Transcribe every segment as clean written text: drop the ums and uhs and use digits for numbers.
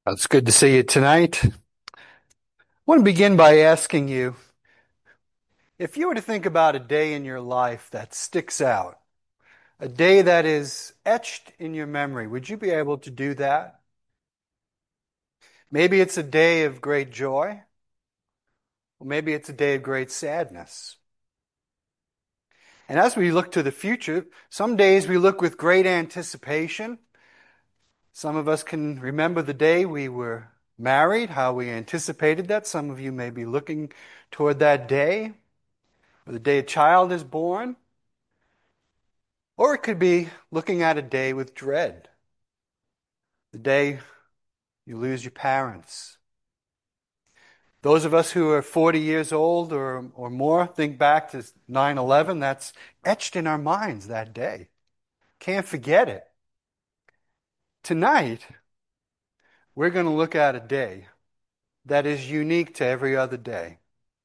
It's good to see you tonight. I want to begin by asking you, if you were to think about a day in your life that sticks out, a day that is etched in your memory, would you be able to do that? Maybe it's a day of great joy, or maybe it's a day of great sadness. And as we look to the future, some days we look with great anticipation. Some of us can remember the day we were married, how we anticipated that. Some of you may be looking toward that day, or the day a child is born. Or it could be looking at a day with dread, the day you lose your parents. Those of us who are 40 years old or more think back to 9/11. That's etched in our minds that day. Can't forget it. Tonight, we're going to look at a day that is unique to every other day.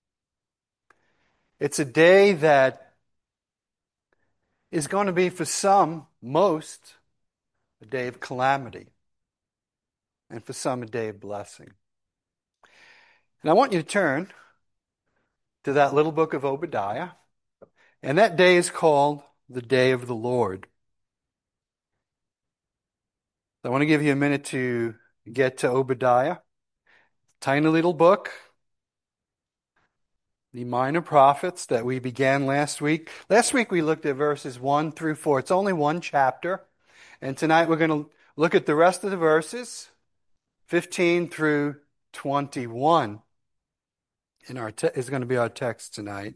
It's a day that is going to be, for some, most, a day of calamity, and for some, a day of blessing. And I want you to turn to that little book of Obadiah. And that day is called the Day of the Lord. I want to give you a minute to get to Obadiah. Tiny little book, the Minor Prophets that we began last week. Last week we looked at verses 1 through 4. It's only one chapter. And tonight we're going to look at the rest of the verses, 15 through 21, is going to be our text tonight.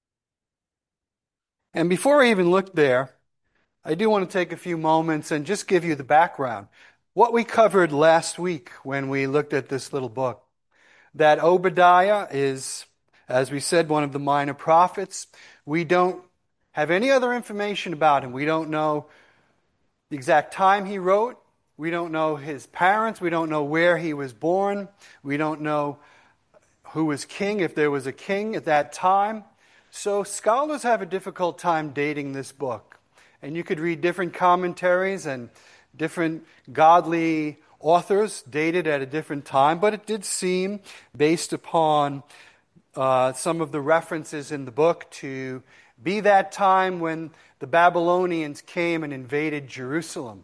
And before I even look there, I do want to take a few moments and just give you the background. What we covered last week when we looked at this little book, that Obadiah is, as we said, one of the minor prophets. We don't have any other information about him. We don't know the exact time he wrote. We don't know his parents. We don't know where he was born. We don't know who was king, if there was a king at that time. So scholars have a difficult time dating this book. And you could read different commentaries and different godly authors dated at a different time, but it did seem, based upon some of the references in the book, to be that time when the Babylonians came and invaded Jerusalem,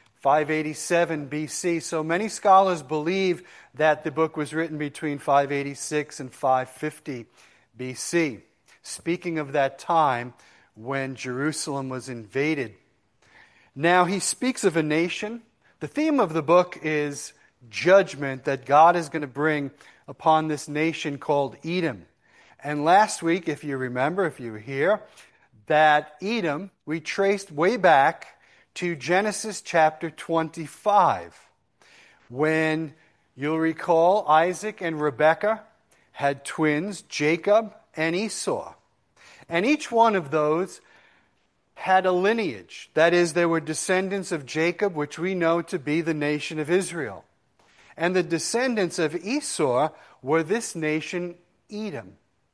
587 BC. So many scholars believe that the book was written between 586 and 550 BC, speaking of that time when Jerusalem was invaded. Now, he speaks of a nation. The theme of the book is judgment that God is going to bring upon this nation called Edom. And last week, if you remember, if you were here, that Edom, we traced way back to Genesis chapter 25, when you'll recall Isaac and Rebekah had twins, Jacob and Esau. And each one of those had a lineage. That is, there were descendants of Jacob, which we know to be the nation of Israel. And the descendants of Esau were this nation, Edom.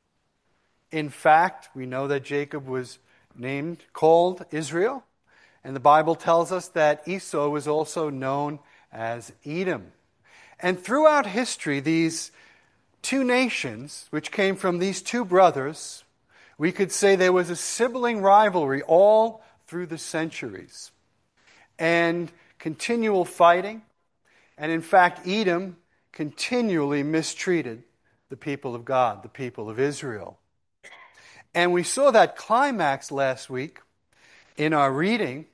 In fact, we know that Jacob was called Israel. And the Bible tells us that Esau was also known as Edom. And throughout history, these two nations, which came from these two brothers, we could say there was a sibling rivalry all through the centuries and continual fighting. And in fact, Edom continually mistreated the people of God, the people of Israel. And we saw that climax last week in our reading,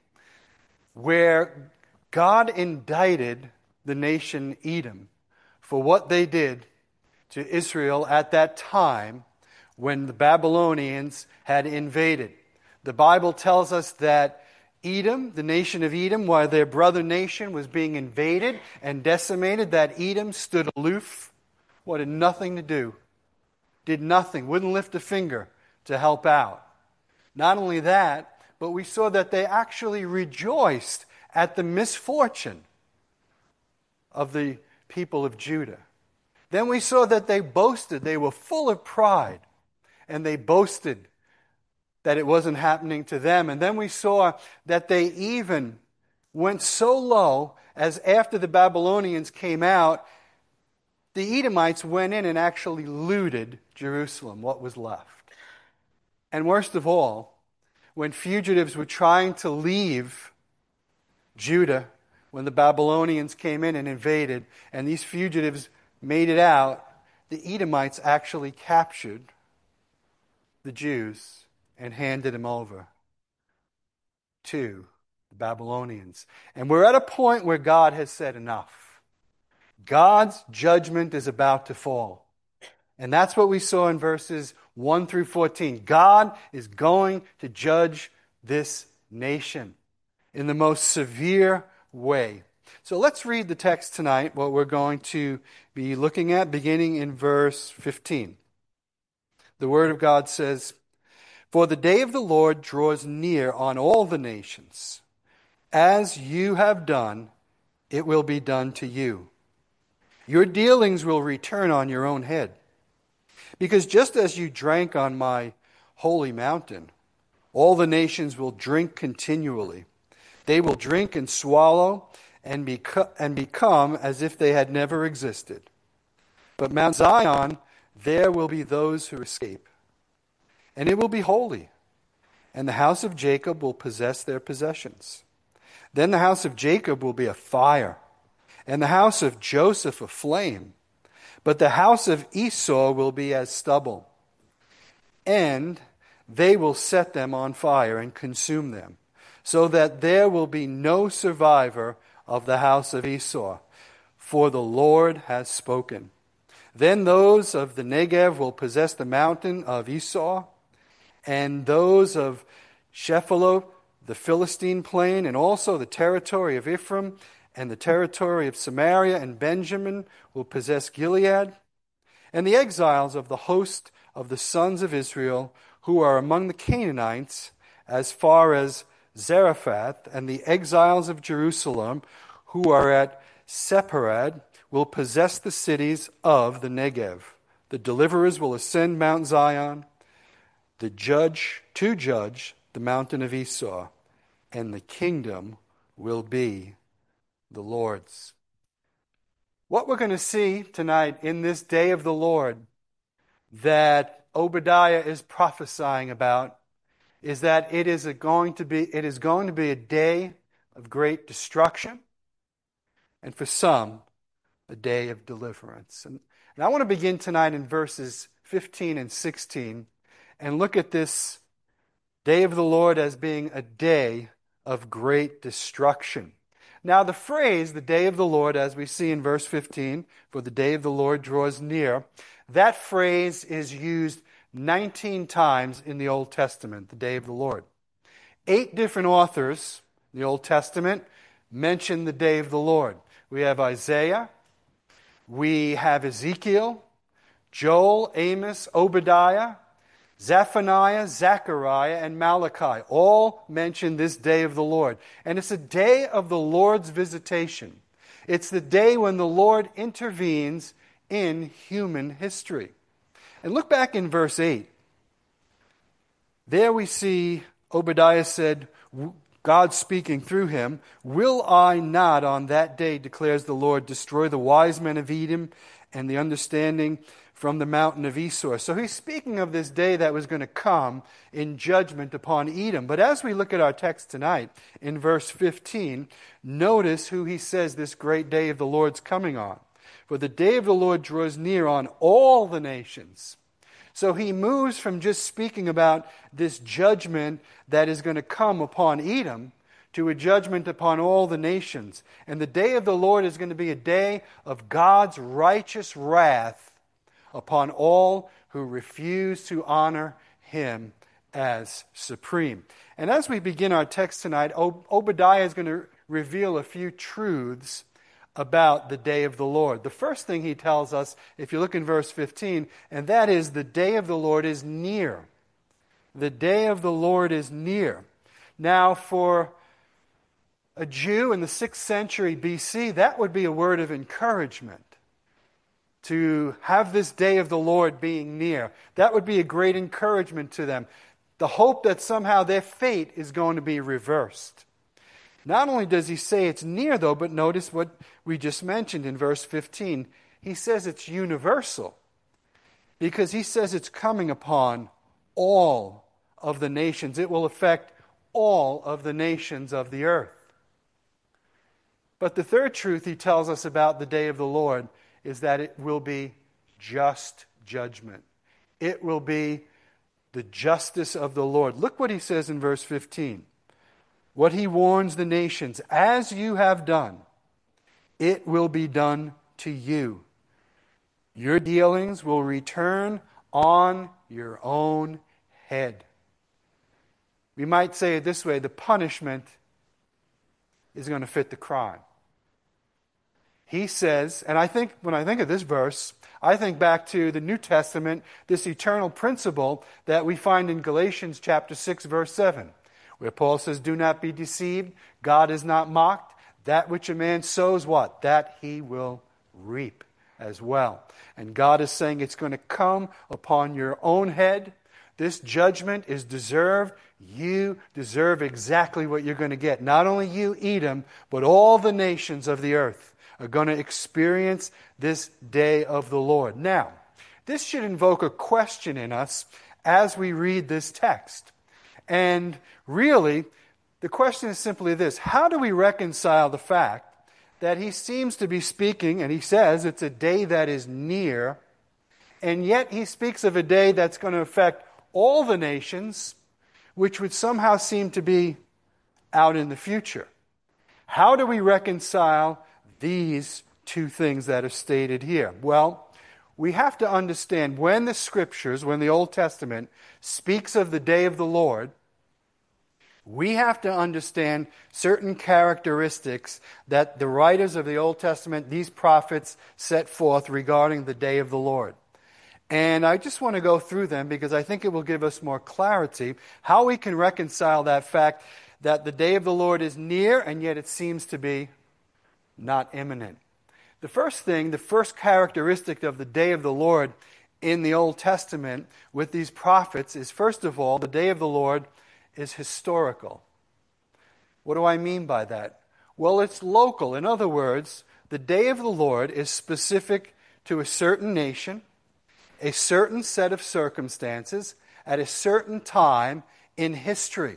where God indicted the nation Edom for what they did to Israel at that time when the Babylonians had invaded. The Bible tells us that Edom, the nation of Edom, while their brother nation was being invaded and decimated, that Edom stood aloof, wanted nothing to do, did nothing, wouldn't lift a finger to help out. Not only that, but we saw that they actually rejoiced at the misfortune of the people of Judah. Then we saw that they boasted, they were full of pride, and they boasted that it wasn't happening to them. And then we saw that they even went so low as after the Babylonians came out, the Edomites went in and actually looted Jerusalem, what was left. And worst of all, when fugitives were trying to leave Judah, when the Babylonians came in and invaded, and these fugitives made it out, the Edomites actually captured the Jews and handed them over to the Babylonians. And we're at a point where God has said enough. God's judgment is about to fall. And that's what we saw in verses 1 through 14. God is going to judge this nation in the most severe way. So let's read the text tonight, what we're going to be looking at, beginning in verse 15. The Word of God says, "For the day of the Lord draws near on all the nations. As you have done, it will be done to you. Your dealings will return on your own head. Because just as you drank on my holy mountain, all the nations will drink continually. They will drink and swallow and become as if they had never existed. But Mount Zion, there will be those who escape. And it will be holy. And the house of Jacob will possess their possessions. Then the house of Jacob will be a fire, and the house of Joseph a flame. But the house of Esau will be as stubble. And they will set them on fire and consume them, so that there will be no survivor of the house of Esau. For the Lord has spoken. Then those of the Negev will possess the mountain of Esau, and those of Shephelah, the Philistine plain, and also the territory of Ephraim, and the territory of Samaria and Benjamin will possess Gilead. And the exiles of the host of the sons of Israel, who are among the Canaanites, as far as Zarephath, and the exiles of Jerusalem, who are at Sepharad, will possess the cities of the Negev. The deliverers will ascend Mount Zion, to judge the mountain of Esau, and the kingdom will be the Lord's." What we're going to see tonight in this day of the Lord that Obadiah is prophesying about is that it is going to be a day of great destruction, and for some, a day of deliverance. And I want to begin tonight in verses 15 and 16 and look at this day of the Lord as being a day of great destruction. Now, the phrase, the day of the Lord, as we see in verse 15, for the day of the Lord draws near, that phrase is used 19 times in the Old Testament, the day of the Lord. 8 different authors in the Old Testament mention the day of the Lord. We have Isaiah, we have Ezekiel, Joel, Amos, Obadiah, Zephaniah, Zechariah, and Malachi all mention this day of the Lord. And it's a day of the Lord's visitation. It's the day when the Lord intervenes in human history. And look back in verse 8. There we see Obadiah said, God speaking through him, "Will I not on that day, declares the Lord, destroy the wise men of Edom and the understanding from the mountain of Esau?" So he's speaking of this day that was going to come in judgment upon Edom. But as we look at our text tonight, in verse 15, notice who he says this great day of the Lord's coming on. For the day of the Lord draws near on all the nations. So he moves from just speaking about this judgment that is going to come upon Edom to a judgment upon all the nations. And the day of the Lord is going to be a day of God's righteous wrath upon all who refuse to honor him as supreme. And as we begin our text tonight, Obadiah is going to reveal a few truths about the day of the Lord. The first thing he tells us, if you look in verse 15, and that is the day of the Lord is near. The day of the Lord is near. Now, for a Jew in the 6th century BC, that would be a word of encouragement. To have this day of the Lord being near. That would be a great encouragement to them. The hope that somehow their fate is going to be reversed. Not only does he say it's near, though, but notice what we just mentioned in verse 15. He says it's universal because he says it's coming upon all of the nations. It will affect all of the nations of the earth. But the third truth he tells us about the day of the Lord is that it will be just judgment. It will be the justice of the Lord. Look what he says in verse 15. What he warns the nations, as you have done, it will be done to you. Your dealings will return on your own head. We might say it this way, the punishment is going to fit the crime. He says, and I think when I think of this verse, I think back to the New Testament, this eternal principle that we find in Galatians chapter 6, verse 7, where Paul says, do not be deceived, God is not mocked. That which a man sows, what? That he will reap as well. And God is saying it's going to come upon your own head. This judgment is deserved. You deserve exactly what you're going to get. Not only you, Edom, but all the nations of the earth are going to experience this day of the Lord. Now, this should invoke a question in us as we read this text. And really, the question is simply this: how do we reconcile the fact that he seems to be speaking, and he says it's a day that is near, and yet he speaks of a day that's going to affect all the nations, which would somehow seem to be out in the future? How do we reconcile these two things that are stated here? Well, we have to understand when the Scriptures, when the Old Testament speaks of the day of the Lord, we have to understand certain characteristics that the writers of the Old Testament, these prophets, set forth regarding the day of the Lord. And I just want to go through them because I think it will give us more clarity how we can reconcile that fact that the day of the Lord is near and yet it seems to be not imminent. The first thing, the first characteristic of the day of the Lord in the Old Testament with these prophets is, first of all, the day of the Lord is historical. What do I mean by that? Well, it's local. In other words, the day of the Lord is specific to a certain nation, a certain set of circumstances, at a certain time in history.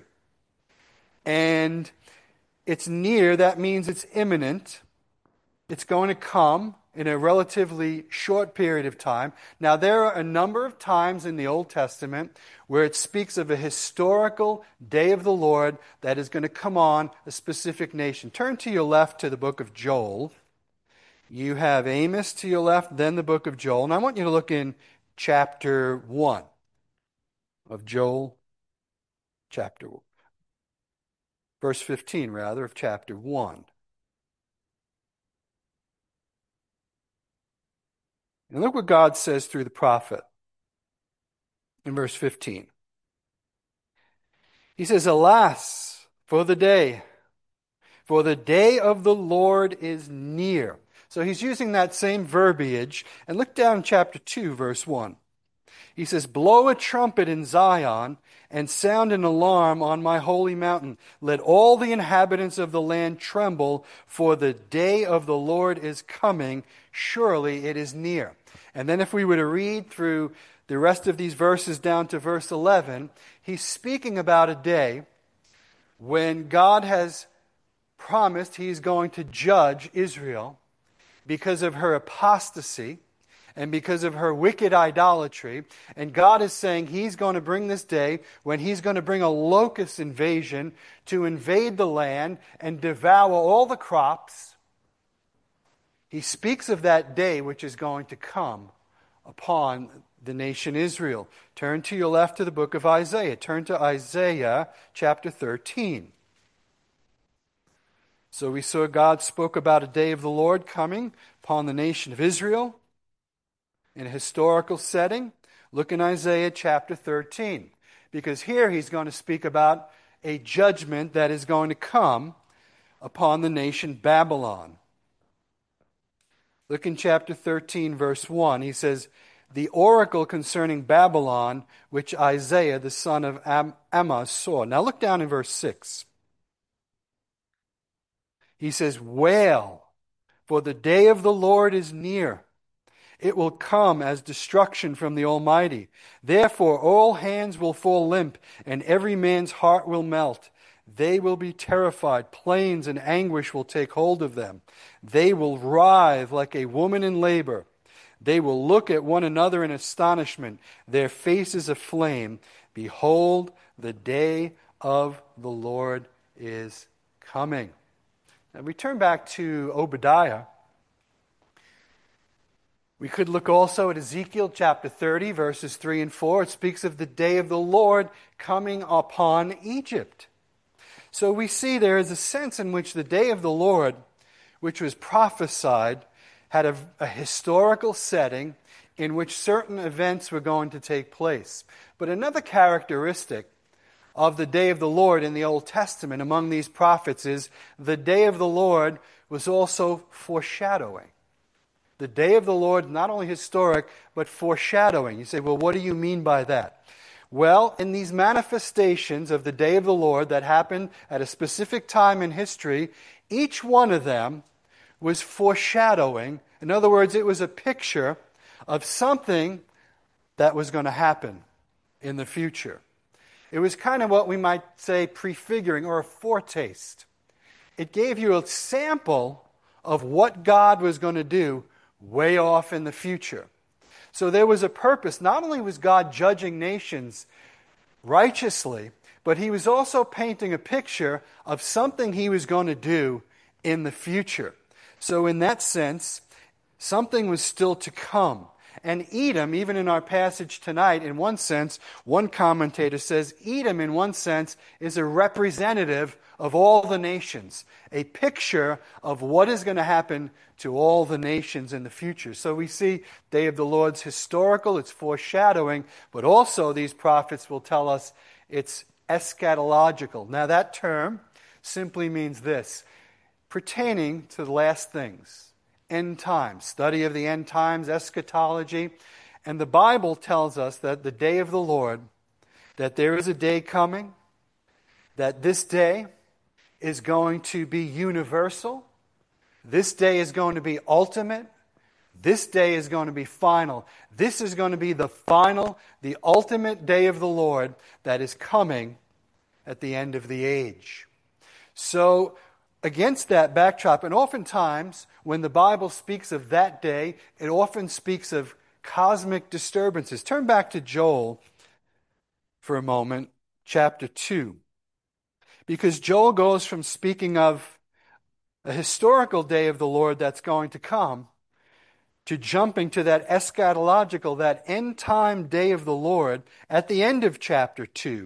And it's near, that means it's imminent. It's going to come in a relatively short period of time. Now, there are a number of times in the Old Testament where it speaks of a historical day of the Lord that is going to come on a specific nation. Turn to your left to the book of Joel. You have Amos to your left, then the book of Joel. And I want you to look in chapter 1 of Joel, verse 15, rather, of chapter 1. And look what God says through the prophet in verse 15. He says, alas, for the day of the Lord is near. So he's using that same verbiage. And look down in chapter 2, verse 1. He says, blow a trumpet in Zion and sound an alarm on my holy mountain. Let all the inhabitants of the land tremble, for the day of the Lord is coming. Surely it is near. And then if we were to read through the rest of these verses down to verse 11, he's speaking about a day when God has promised he's going to judge Israel because of her apostasy and because of her wicked idolatry. And God is saying he's going to bring this day when he's going to bring a locust invasion to invade the land and devour all the crops. He speaks of that day which is going to come upon the nation Israel. Turn to your left to the book of Isaiah. Turn to Isaiah chapter 13. So we saw God spoke about a day of the Lord coming upon the nation of Israel in a historical setting. Look in Isaiah chapter 13, because here he's going to speak about a judgment that is going to come upon the nation Babylon. Look in chapter 13, verse 1. He says, the oracle concerning Babylon, which Isaiah the son of Amoz saw. Now look down in verse 6. He says, "Wail, for the day of the Lord is near. It will come as destruction from the Almighty. Therefore all hands will fall limp, and every man's heart will melt. They will be terrified. Pains and anguish will take hold of them. They will writhe like a woman in labor. They will look at one another in astonishment, their faces aflame. Behold, the day of the Lord is coming." And we turn back to Obadiah. We could look also at Ezekiel chapter 30, verses 3 and 4. It speaks of the day of the Lord coming upon Egypt. So we see there is a sense in which the day of the Lord, which was prophesied, had a historical setting in which certain events were going to take place. But another characteristic of the day of the Lord in the Old Testament among these prophets is the day of the Lord was also foreshadowing. The day of the Lord, not only historic, but foreshadowing. You say, well, what do you mean by that? Well, in these manifestations of the day of the Lord that happened at a specific time in history, each one of them was foreshadowing. In other words, it was a picture of something that was going to happen in the future. It was kind of what we might say prefiguring or a foretaste. It gave you a sample of what God was going to do way off in the future. So there was a purpose. Not only was God judging nations righteously, but he was also painting a picture of something he was going to do in the future. So in that sense, something was still to come. And Edom, even in our passage tonight, in one sense, one commentator says Edom, in one sense, is a representative of all the nations, a picture of what is going to happen to all the nations in the future. So we see Day of the Lord's historical, it's foreshadowing, but also these prophets will tell us it's eschatological. Now that term simply means this, pertaining to the last things. End times, study of the end times, eschatology. And the Bible tells us that the day of the Lord, that there is a day coming, that this day is going to be universal. This day is going to be ultimate. This day is going to be final. This is going to be the final, the ultimate day of the Lord that is coming at the end of the age. So, against that backdrop, and oftentimes when the Bible speaks of that day, it often speaks of cosmic disturbances. Turn back to Joel for a moment, chapter 2. Because Joel goes from speaking of a historical day of the Lord that's going to come to jumping to that eschatological, that end time day of the Lord at the end of chapter 2.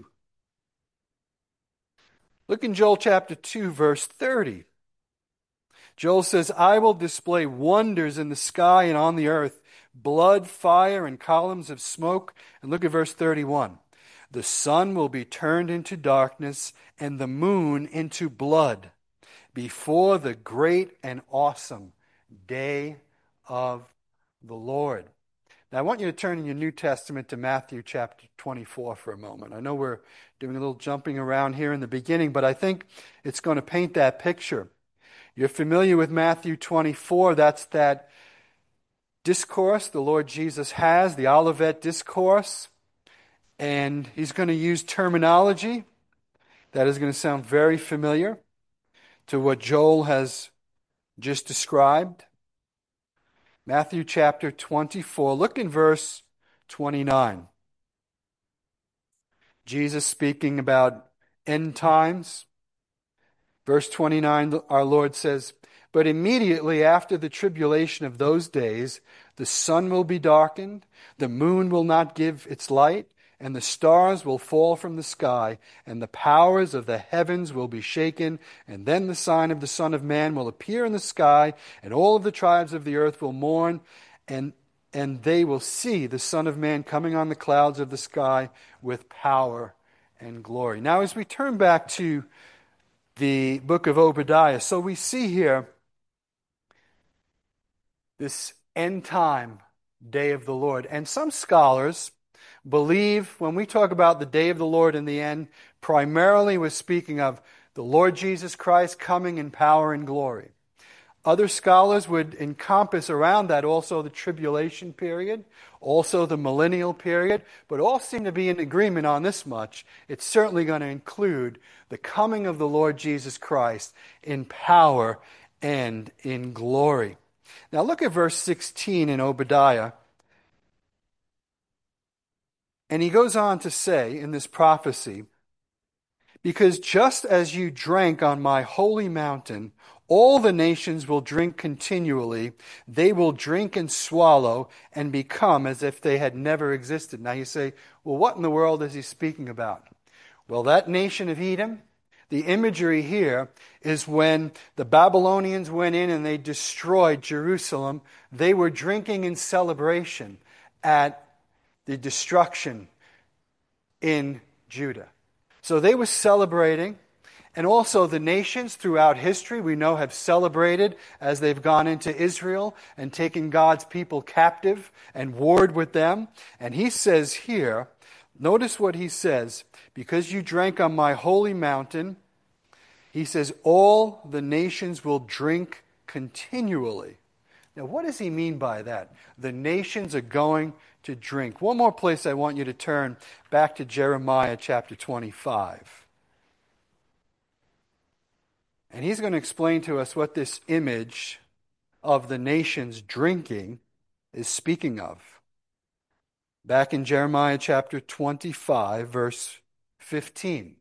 Look in Joel chapter 2, verse 30. Joel says, "I will display wonders in the sky and on the earth, blood, fire, and columns of smoke." And look at verse 31. "The sun will be turned into darkness and the moon into blood before the great and awesome day of the Lord." Now I want you to turn in your New Testament to Matthew chapter 24 for a moment. I know we're doing a little jumping around here in the beginning, but I think it's going to paint that picture. You're familiar with Matthew 24. That's that discourse the Lord Jesus has, the Olivet Discourse. And he's going to use terminology that is going to sound very familiar to what Joel has just described. Matthew chapter 24. Look in verse 29. Jesus speaking about end times. Verse 29, our Lord says, "But immediately after the tribulation of those days, the sun will be darkened, the moon will not give its light, and the stars will fall from the sky, and the powers of the heavens will be shaken. And then the sign of the Son of Man will appear in the sky, and all of the tribes of the earth will mourn, and they will see the Son of Man coming on the clouds of the sky with power and glory." Now, as we turn back to the book of Obadiah, so we see here this end time day of the Lord. And some scholars believe when we talk about the day of the Lord in the end, primarily we're speaking of the Lord Jesus Christ coming in power and glory. Other scholars would encompass around that also the tribulation period, also the millennial period, but all seem to be in agreement on this much. It's certainly going to include the coming of the Lord Jesus Christ in power and in glory. Now look at verse 16 in Obadiah. And he goes on to say in this prophecy, because just as you drank on my holy mountain, all the nations will drink continually. They will drink and swallow and become as if they had never existed. Now you say, well, what in the world is he speaking about? Well, that nation of Edom, the imagery here is when the Babylonians went in and they destroyed Jerusalem. They were drinking in celebration at the destruction in Judah. So they were celebrating, and also the nations throughout history we know have celebrated as they've gone into Israel and taken God's people captive and warred with them. And he says here, notice what he says, because you drank on my holy mountain, he says, all the nations will drink continually. Now, what does he mean by that? The nations are going to drink. One more place I want you to turn back to Jeremiah chapter 25. And he's going to explain to us what this image of the nations drinking is speaking of. Back in Jeremiah chapter 25, verse 15.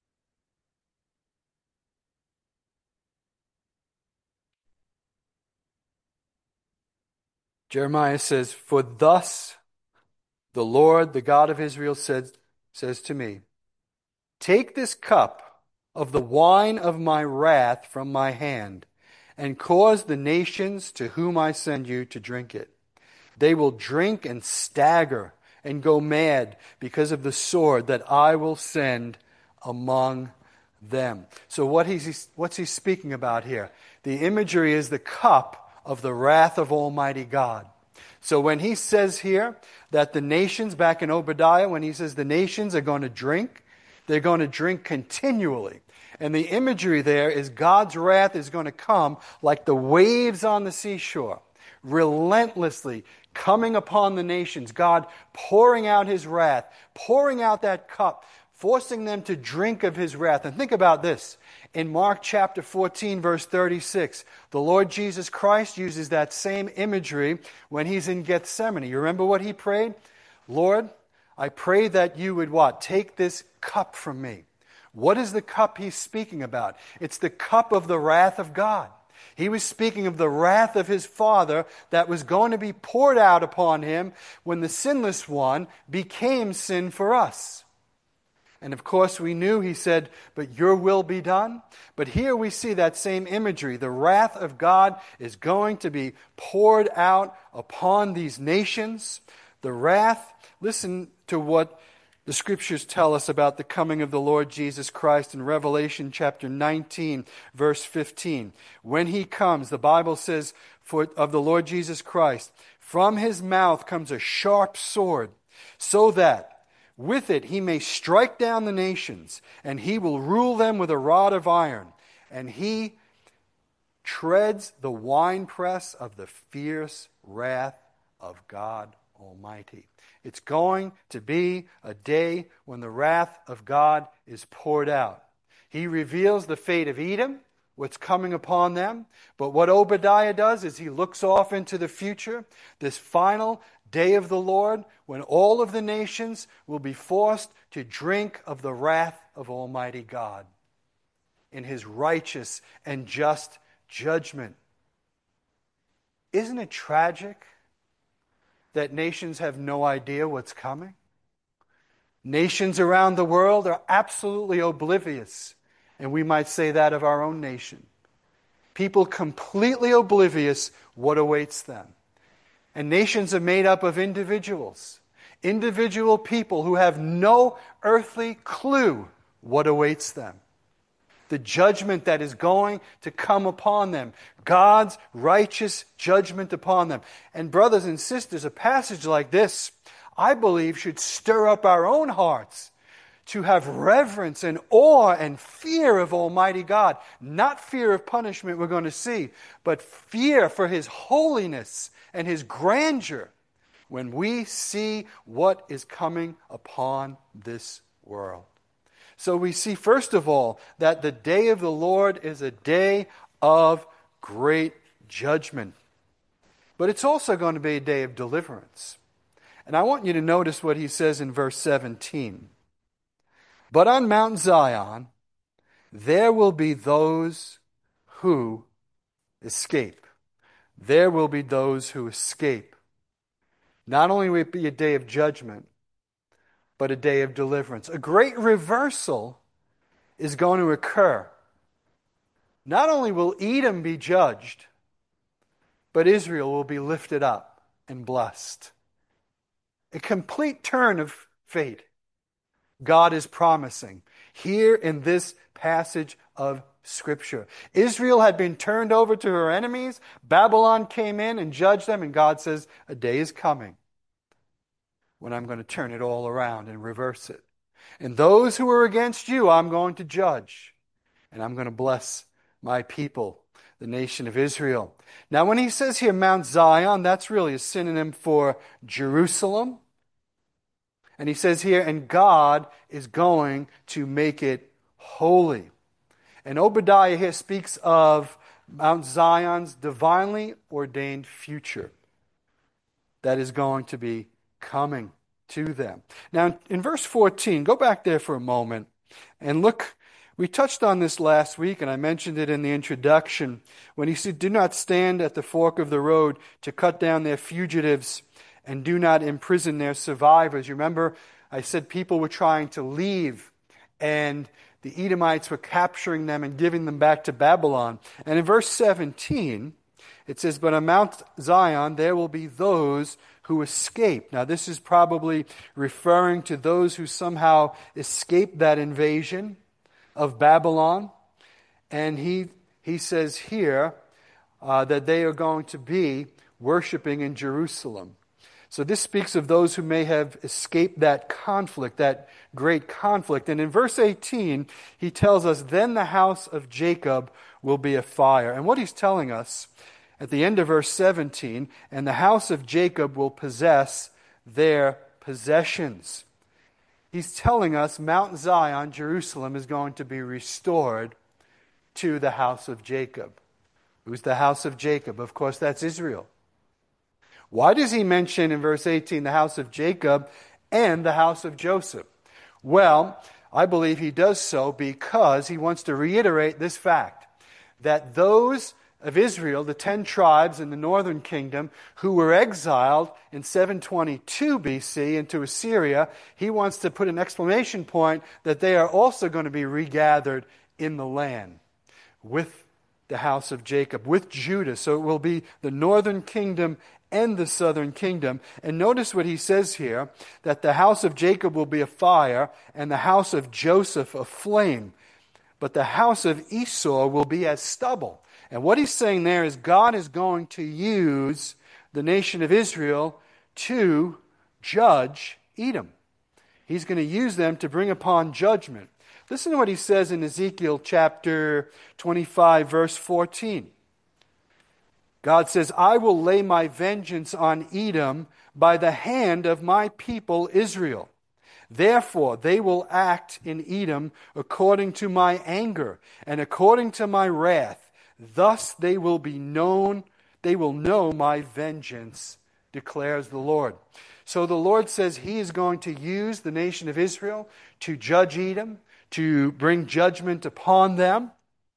Jeremiah says, for thus the Lord, the God of Israel, says to me, take this cup of the wine of my wrath from my hand, and cause the nations to whom I send you to drink it. They will drink and stagger and go mad because of the sword that I will send among them. So what's he speaking about here? The imagery is the cup of the wrath of Almighty God. So when he says here that the nations, back in Obadiah, when he says the nations are going to drink, they're going to drink continually. And the imagery there is God's wrath is going to come like the waves on the seashore, relentlessly coming upon the nations. God pouring out his wrath, pouring out that cup, forcing them to drink of his wrath. And think about this. In Mark chapter 14, verse 36, the Lord Jesus Christ uses that same imagery when he's in Gethsemane. You remember what he prayed? Lord, I pray that you would what? Take this cup from me. What is the cup he's speaking about? It's the cup of the wrath of God. He was speaking of the wrath of his Father that was going to be poured out upon him when the sinless one became sin for us. And of course we knew, he said, but your will be done. But here we see that same imagery. The wrath of God is going to be poured out upon these nations. The wrath, listen to what the Scriptures tell us about the coming of the Lord Jesus Christ in Revelation chapter 19, verse 15. When he comes, the Bible says of the Lord Jesus Christ, from his mouth comes a sharp sword, so that with it he may strike down the nations, and he will rule them with a rod of iron, and he treads the winepress of the fierce wrath of God Almighty. It's going to be a day when the wrath of God is poured out. He reveals the fate of Edom, what's coming upon them. But what Obadiah does is he looks off into the future, this final day of the Lord, when all of the nations will be forced to drink of the wrath of Almighty God in his righteous and just judgment. Isn't it tragic that nations have no idea what's coming? Nations around the world are absolutely oblivious, and we might say that of our own nation. People completely oblivious what awaits them. And nations are made up of individuals people who have no earthly clue what awaits them. The judgment that is going to come upon them. God's righteous judgment upon them. And brothers and sisters, a passage like this, I believe, should stir up our own hearts to have reverence and awe and fear of Almighty God. Not fear of punishment we're going to see, but fear for His holiness and His grandeur when we see what is coming upon this world. So we see, first of all, that the day of the Lord is a day of great judgment. But it's also going to be a day of deliverance. And I want you to notice what he says in verse 17. But on Mount Zion, there will be those who escape. There will be those who escape. Not only will it be a day of judgment, but a day of deliverance. A great reversal is going to occur. Not only will Edom be judged, but Israel will be lifted up and blessed. A complete turn of fate God is promising here in this passage of Scripture. Israel had been turned over to her enemies. Babylon came in and judged them, and God says, a day is coming when I'm going to turn it all around and reverse it. And those who are against you, I'm going to judge, and I'm going to bless my people, the nation of Israel. Now, when he says here Mount Zion, that's really a synonym for Jerusalem. And he says here, and God is going to make it holy. And Obadiah here speaks of Mount Zion's divinely ordained future that is going to be coming to them. Now, in verse 14, go back there for a moment and look. We touched on this last week, and I mentioned it in the introduction, when he said, do not stand at the fork of the road to cut down their fugitives, and do not imprison their survivors. You remember, I said people were trying to leave, and the Edomites were capturing them and giving them back to Babylon. And in verse 17, it says, but on Mount Zion there will be those who escape. Now, this is probably referring to those who somehow escaped that invasion of Babylon. And he says here that they are going to be worshiping in Jerusalem. So this speaks of those who may have escaped that conflict, that great conflict. And in verse 18, he tells us, then the house of Jacob will be a fire. And what he's telling us at the end of verse 17, and the house of Jacob will possess their possessions. He's telling us Mount Zion, Jerusalem, is going to be restored to the house of Jacob. Who's the house of Jacob? Of course, that's Israel. Why does he mention in verse 18 the house of Jacob and the house of Joseph? Well, I believe he does so because he wants to reiterate this fact, that those of Israel, the 10 tribes in the northern kingdom, who were exiled in 722 BC into Assyria, he wants to put an exclamation point that they are also going to be regathered in the land with the house of Jacob, with Judah. So it will be the northern kingdom and the southern kingdom. And notice what he says here, that the house of Jacob will be a fire and the house of Joseph a flame, but the house of Esau will be as stubble. And what he's saying there is God is going to use the nation of Israel to judge Edom. He's going to use them to bring upon judgment. Listen to what he says in Ezekiel chapter 25, verse 14. God says, I will lay my vengeance on Edom by the hand of my people Israel. Therefore, they will act in Edom according to my anger and according to my wrath. Thus they will know my vengeance, declares the Lord. So the Lord says he is going to use the nation of Israel to judge Edom, to bring judgment upon them.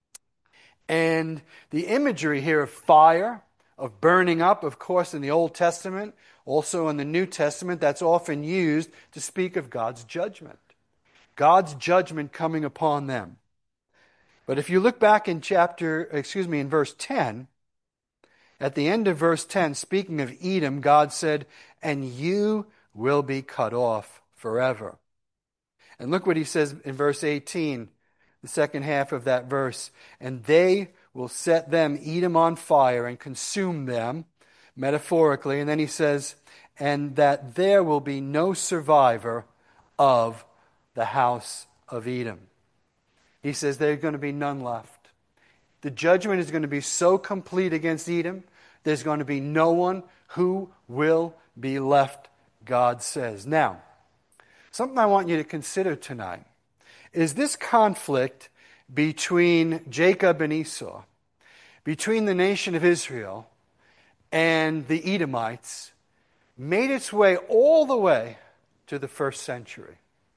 And the imagery here of fire, of burning up, of course, in the Old Testament, also in the New Testament, that's often used to speak of God's judgment. God's judgment coming upon them. But if you look back in in verse 10, at the end of verse 10, speaking of Edom, God said, and you will be cut off forever. And look what he says in verse 18, the second half of that verse. And they will set them, Edom, on fire and consume them, metaphorically. And then he says, and that there will be no survivor of the house of Edom. He says there's going to be none left. The judgment is going to be so complete against Edom, there's going to be no one who will be left, God says. Now, something I want you to consider tonight is this conflict between Jacob and Esau, between the nation of Israel and the Edomites, made its way all the way to the first century.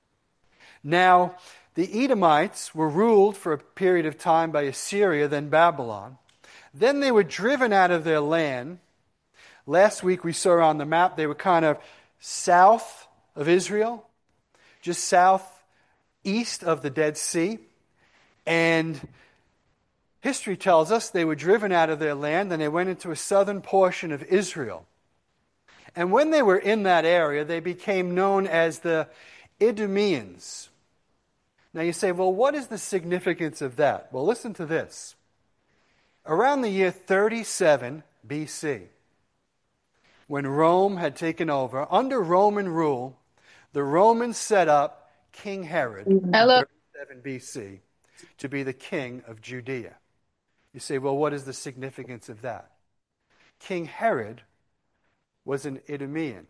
Now, the Edomites were ruled for a period of time by Assyria, then Babylon. Then they were driven out of their land. Last week we saw on the map they were kind of south of Israel, just southeast of the Dead Sea. And history tells us they were driven out of their land and they went into a southern portion of Israel. And when they were in that area, they became known as the Idumeans. Now you say, well, what is the significance of that? Well, listen to this. Around the year 37 BC, when Rome had taken over, under Roman rule, the Romans set up King Herod in 37 BC to be the king of Judea. You say, well, what is the significance of that? King Herod was an Idumean.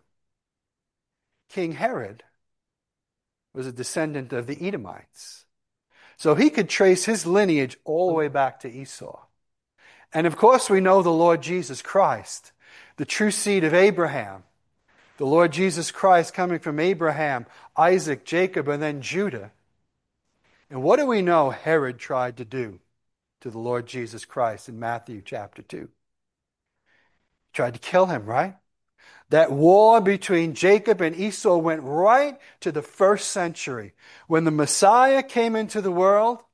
King Herod was a descendant of the Edomites. So he could trace his lineage all the way back to Esau. And of course we know the Lord Jesus Christ, the true seed of Abraham. The Lord Jesus Christ coming from Abraham, Isaac, Jacob, and then Judah. And what do we know Herod tried to do to the Lord Jesus Christ in Matthew chapter 2? He tried to kill him, right? That war between Jacob and Esau went right to the first century. When the Messiah came into the world,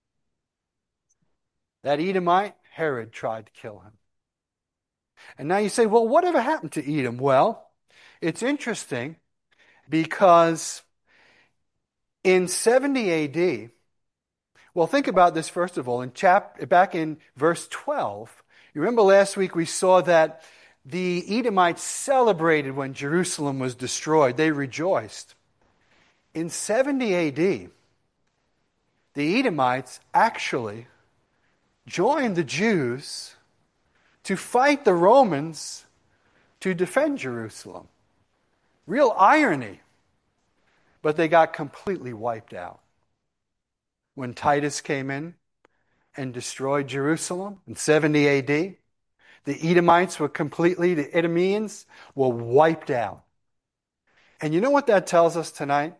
that Edomite, Herod, tried to kill him. And now you say, well, whatever happened to Edom? Well, it's interesting because in 70 AD, well, think about this first of all. Back in verse 12, you remember last week we saw that the Edomites celebrated when Jerusalem was destroyed. They rejoiced. In 70 AD, the Edomites actually joined the Jews to fight the Romans to defend Jerusalem. Real irony. But they got completely wiped out. When Titus came in and destroyed Jerusalem in 70 AD, the Edomites were the Idumeans were wiped out. And you know what that tells us tonight?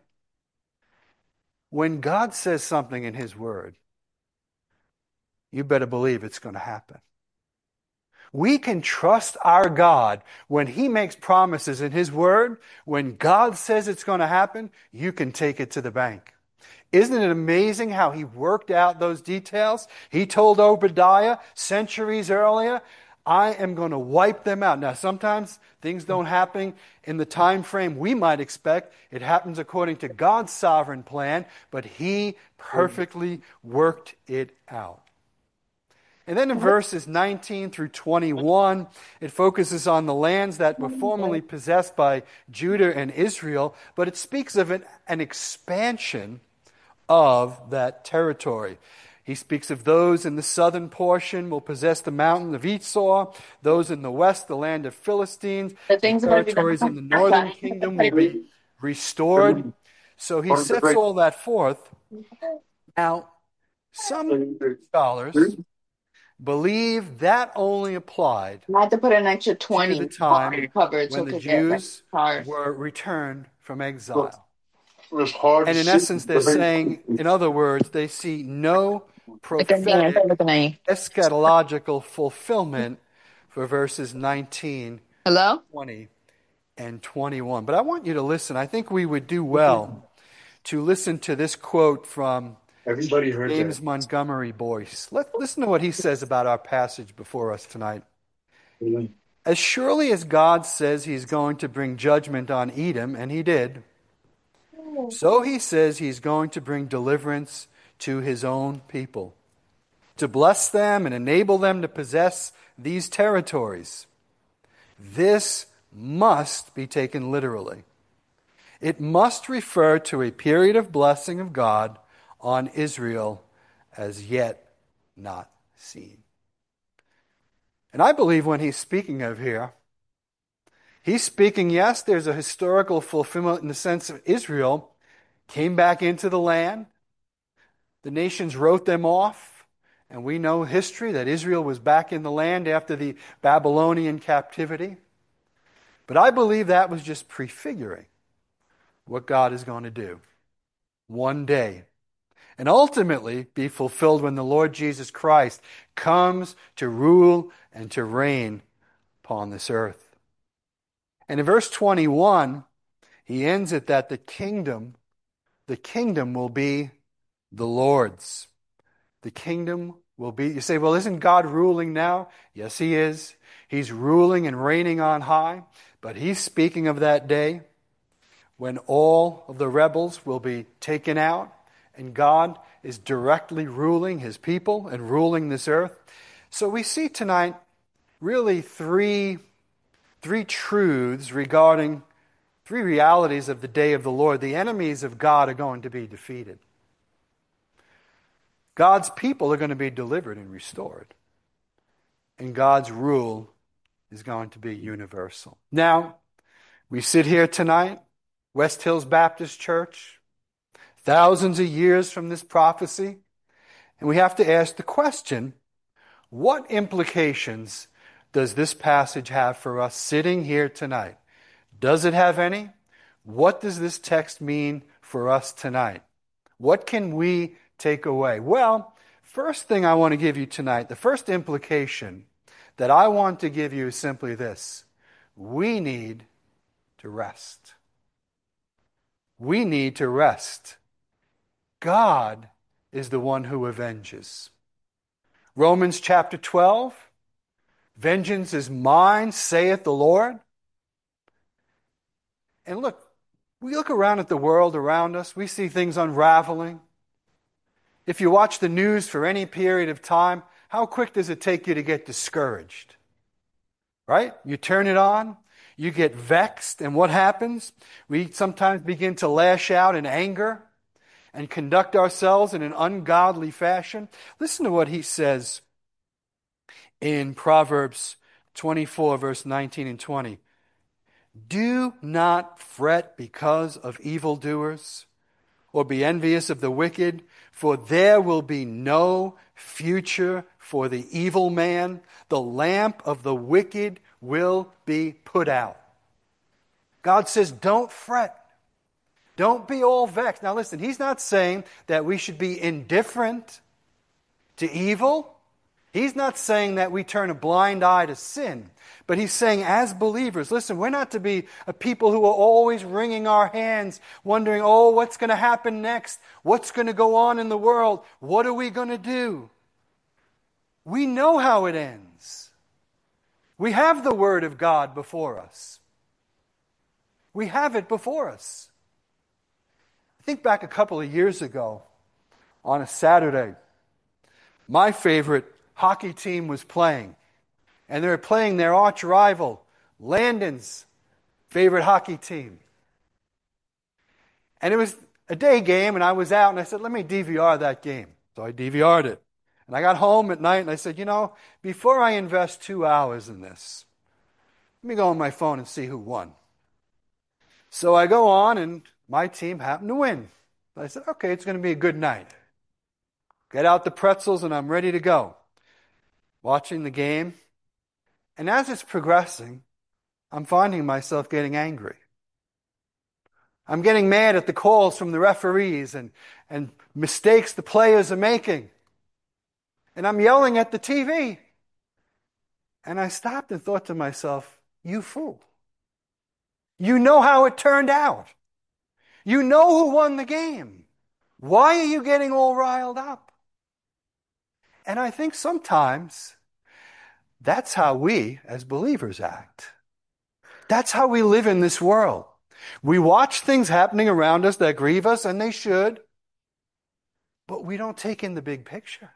When God says something in His Word, you better believe it's going to happen. We can trust our God when He makes promises in His Word. When God says it's going to happen, you can take it to the bank. Isn't it amazing how He worked out those details? He told Obadiah centuries earlier, I am going to wipe them out. Now, sometimes things don't happen in the time frame we might expect. It happens according to God's sovereign plan, but He perfectly worked it out. And then in verses 19 through 21, it focuses on the lands that were formerly possessed by Judah and Israel, but it speaks of an expansion of that territory. He speaks of those in the southern portion will possess the mountain of Esau, those in the west, the land of Philistines, the territories in the northern kingdom will be restored. So he sets all that forth. Now, some scholars believe that only applied I had to put an extra to 20 the time covered when so the could get Jews cars. were returned from exile. And in essence, they're saying, in other words, they see no prophetic eschatological fulfillment for verses 19, Hello? 20, and 21. But I want you to listen. I think we would do well to listen to this quote from James Montgomery Boyce. Listen to what he says about our passage before us tonight. As surely as God says He's going to bring judgment on Edom, and He did, so He says He's going to bring deliverance to His own people, to bless them and enable them to possess these territories. This must be taken literally. It must refer to a period of blessing of God on Israel as yet not seen. And I believe when he's speaking of here, he's speaking, yes, there's a historical fulfillment in the sense of Israel came back into the land. The nations wrote them off. And we know history that Israel was back in the land after the Babylonian captivity. But I believe that was just prefiguring what God is going to do one day. And ultimately be fulfilled when the Lord Jesus Christ comes to rule and to reign upon this earth. And in verse 21, he ends it that the kingdom will be the Lord's. The kingdom will be, you say, well, isn't God ruling now? Yes, he is. He's ruling and reigning on high. But he's speaking of that day when all of the rebels will be taken out and God is directly ruling his people and ruling this earth. So we see tonight really three truths regarding three realities of the day of the Lord. The enemies of God are going to be defeated. God's people are going to be delivered and restored. And God's rule is going to be universal. Now, we sit here tonight, West Hills Baptist Church, thousands of years from this prophecy, and we have to ask the question, what implications does this passage have for us sitting here tonight? Does it have any? What does this text mean for us tonight? What can we take away? Well, first thing I want to give you tonight, the first implication that I want to give you is simply this. We need to rest. We need to rest. God is the one who avenges. Romans chapter 12, vengeance is mine, saith the Lord. And look, we look around at the world around us, we see things unraveling. If you watch the news for any period of time, how quick does it take you to get discouraged? Right? You turn it on, you get vexed, and what happens? We sometimes begin to lash out in anger and conduct ourselves in an ungodly fashion. Listen to what he says in Proverbs 24, verse 19 and 20. Do not fret because of evildoers, or be envious of the wicked, for there will be no future for the evil man. The lamp of the wicked will be put out. God says, don't fret. Don't be all vexed. Now listen, he's not saying that we should be indifferent to evil. He's not saying that we turn a blind eye to sin. But he's saying as believers, listen, we're not to be a people who are always wringing our hands, wondering, oh, what's going to happen next? What's going to go on in the world? What are we going to do? We know how it ends. We have the Word of God before us. We have it before us. I think back a couple of years ago, on a Saturday, my favorite hockey team was playing. And they were playing their arch rival, Landon's favorite hockey team. And it was a day game, and I was out, and I said, let me DVR that game. So I DVR'd it. And I got home at night, and I said, before I invest 2 hours in this, let me go on my phone and see who won. So I go on, and my team happened to win. I said, okay, it's going to be a good night. Get out the pretzels, and I'm ready to go. Watching the game. And as it's progressing, I'm finding myself getting angry. I'm getting mad at the calls from the referees and mistakes the players are making. And I'm yelling at the TV. And I stopped and thought to myself, you fool. You know how it turned out. You know who won the game. Why are you getting all riled up? And I think sometimes that's how we, as believers, act. That's how we live in this world. We watch things happening around us that grieve us, and they should, but we don't take in the big picture.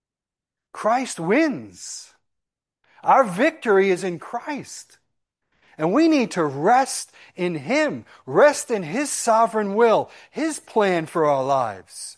Christ wins. Our victory is in Christ. And we need to rest in Him, rest in His sovereign will, His plan for our lives.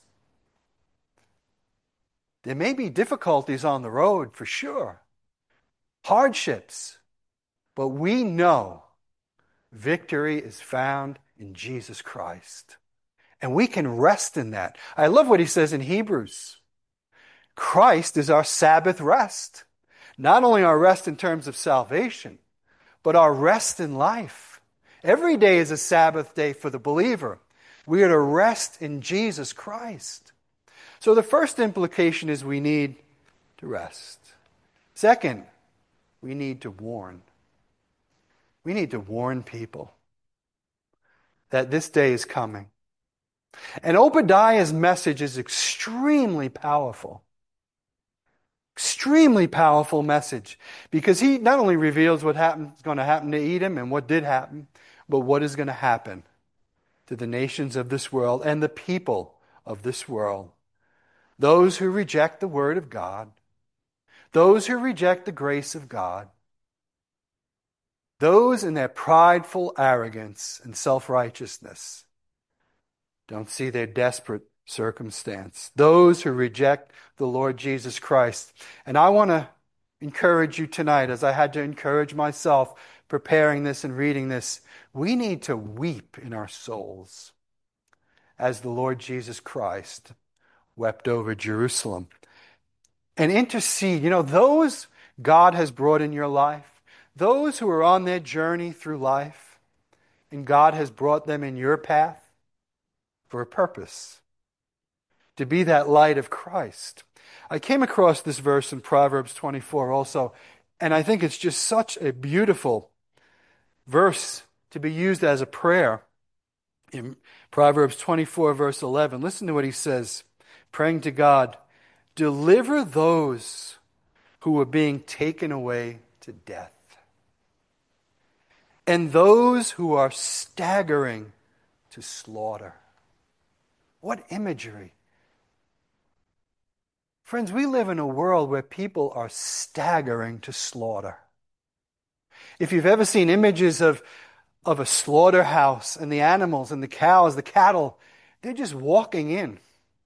There may be difficulties on the road, for sure, hardships, but we know victory is found in Jesus Christ. And we can rest in that. I love what he says in Hebrews. Christ is our Sabbath rest. Not only our rest in terms of salvation, but our rest in life. Every day is a Sabbath day for the believer. We are to rest in Jesus Christ. So the first implication is we need to rest. Second, we need to warn. We need to warn people that this day is coming. And Obadiah's message is extremely powerful. Extremely powerful message. Because he not only reveals what is going to happen to Edom and what did happen, but what is going to happen to the nations of this world and the people of this world. Those who reject the Word of God. Those who reject the grace of God. Those in their prideful arrogance and self-righteousness don't see their desperate circumstance. Those who reject the Lord Jesus Christ. And I want to encourage you tonight, as I had to encourage myself preparing this and reading this, we need to weep in our souls as the Lord Jesus Christ wept over Jerusalem. And intercede. You know, those God has brought in your life, those who are on their journey through life, and God has brought them in your path for a purpose, to be that light of Christ. I came across this verse in Proverbs 24 also, and I think it's just such a beautiful verse to be used as a prayer. In Proverbs 24 verse 11, listen to what he says, praying to God, deliver those who are being taken away to death, and those who are staggering to slaughter. What imagery. Friends, we live in a world where people are staggering to slaughter. If you've ever seen images of a slaughterhouse and the animals and the cows, the cattle, they're just walking in,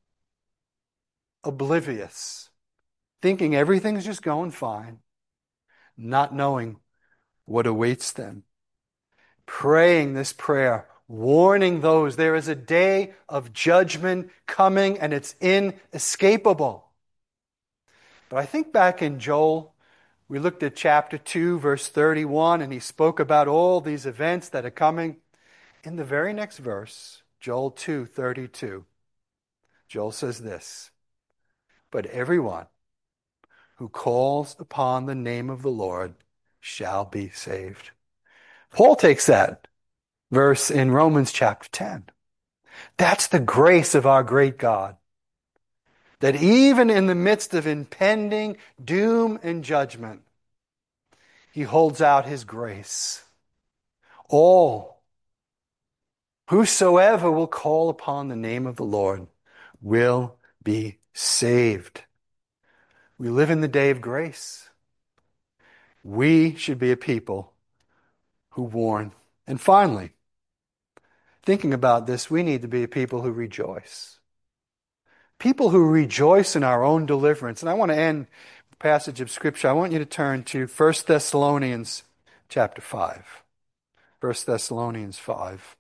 oblivious, thinking everything's just going fine, not knowing what awaits them. Praying this prayer, warning those there is a day of judgment coming and it's inescapable. But I think back in Joel, we looked at chapter 2, verse 31, and he spoke about all these events that are coming. In the very next verse, Joel 2:32, Joel says this, but everyone who calls upon the name of the Lord shall be saved. Paul takes that verse in Romans chapter 10. That's the grace of our great God. That even in the midst of impending doom and judgment, He holds out His grace. All, whosoever will call upon the name of the Lord will be saved. We live in the day of grace. We should be a people who warn. And finally, thinking about this, we need to be a people who rejoice. People who rejoice in our own deliverance. And I want to end the passage of Scripture. I want you to turn to 1 Thessalonians chapter 5. 1 Thessalonians 5.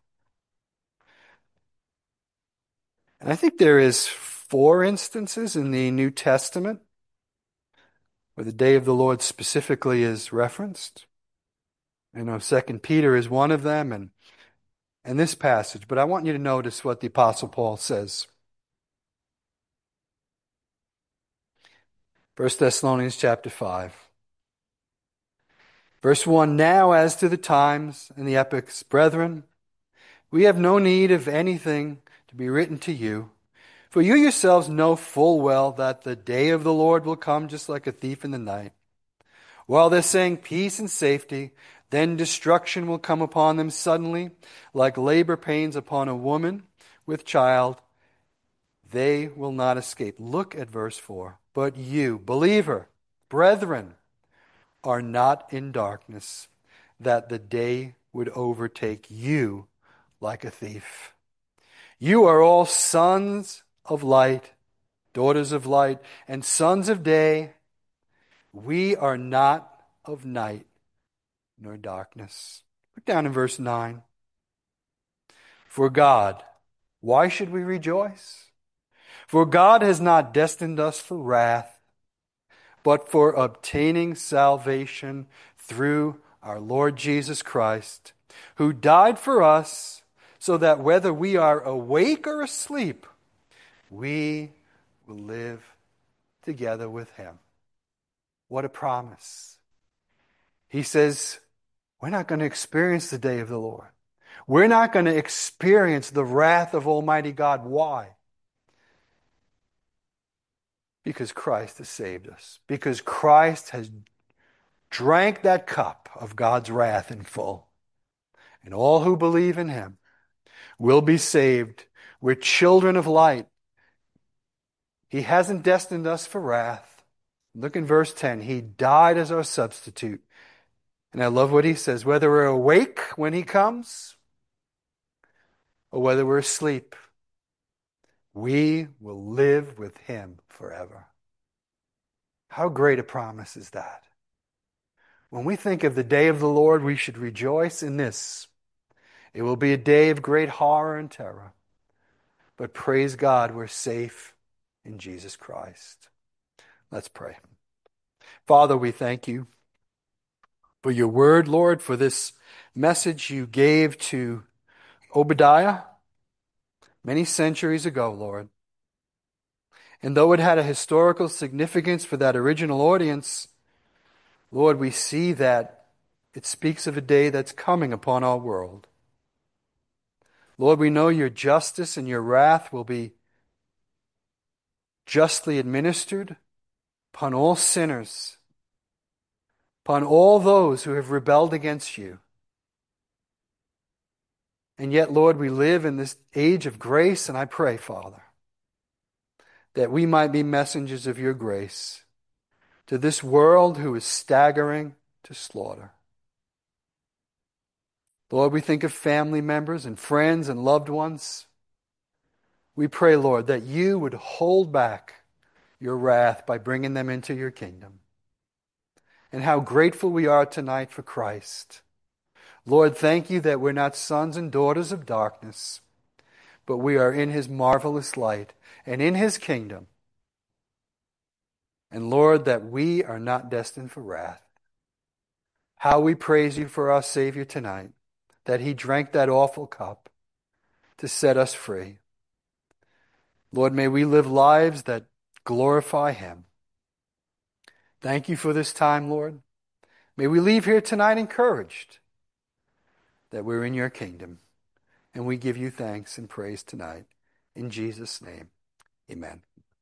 And I think there is 4 instances in the New Testament where the day of the Lord specifically is referenced. I know 2 Peter is one of them and this passage. But I want you to notice what the Apostle Paul says. 1 Thessalonians chapter 5. Verse 1, now as to the times and the epochs, brethren, we have no need of anything to be written to you, for you yourselves know full well that the day of the Lord will come just like a thief in the night. While they're saying peace and safety, then destruction will come upon them suddenly, like labor pains upon a woman with child. They will not escape. Look at verse 4. But you, believer, brethren, are not in darkness, that the day would overtake you like a thief. You are all sons of light, daughters of light, and sons of day. We are not of night nor darkness. Look down in verse 9. For God, why should we rejoice? For God has not destined us for wrath, but for obtaining salvation through our Lord Jesus Christ, who died for us, so that whether we are awake or asleep, we will live together with him. What a promise. He says, we're not going to experience the day of the Lord. We're not going to experience the wrath of Almighty God. Why? Because Christ has saved us. Because Christ has drank that cup of God's wrath in full. And all who believe in him will be saved. We're children of light. He hasn't destined us for wrath. Look in verse 10. He died as our substitute. And I love what he says. Whether we're awake when he comes or whether we're asleep, we will live with him forever. How great a promise is that? When we think of the day of the Lord, we should rejoice in this. It will be a day of great horror and terror. But praise God, we're safe in Jesus Christ. Let's pray. Father, we thank you for your word, Lord, for this message you gave to Obadiah many centuries ago, Lord. And though it had a historical significance for that original audience, Lord, we see that it speaks of a day that's coming upon our world. Lord, we know your justice and your wrath will be justly administered upon all sinners, upon all those who have rebelled against you. And yet, Lord, we live in this age of grace, and I pray, Father, that we might be messengers of your grace to this world who is staggering to slaughter. Lord, we think of family members and friends and loved ones. We pray, Lord, that you would hold back your wrath by bringing them into your kingdom. And how grateful we are tonight for Christ. Lord, thank you that we're not sons and daughters of darkness, but we are in his marvelous light and in his kingdom. And Lord, that we are not destined for wrath. How we praise you for our Savior tonight, that he drank that awful cup to set us free. Lord, may we live lives that glorify him. Thank you for this time, Lord. May we leave here tonight encouraged that we're in your kingdom. And we give you thanks and praise tonight. In Jesus' name, amen.